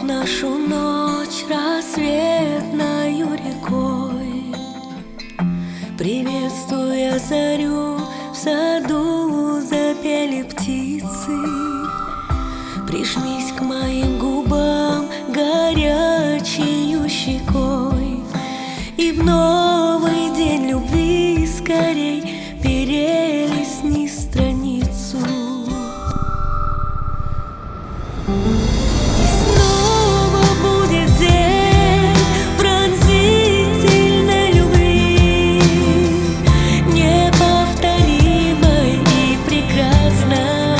нашу ночь рассветною рекой, приветствуя зарю, в саду запели птицы. Прижмись к моим губам горячею щекой, и в новый день любви скорей перелистни страницу. И снова будет день пронзительной любви, неповторимой и прекрасной.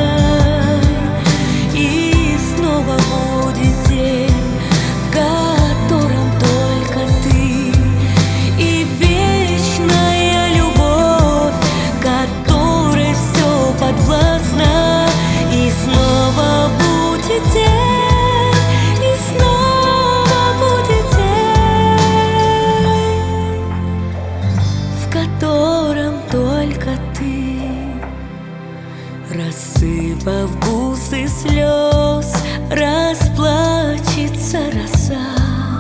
И снова будет день, в котором только ты, и вечная любовь, которой все подвластно. И снова будет день, и снова будет день, в котором только ты. Рассыпав бусы слез, расплачется роса.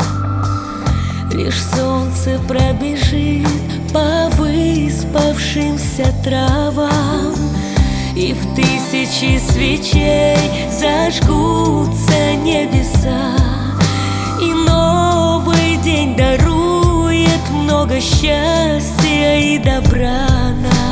Лишь солнце пробежит по выспавшимся травам, и в тысячи свечей зажгутся небеса. И новый день дарует много счастья и добра нам.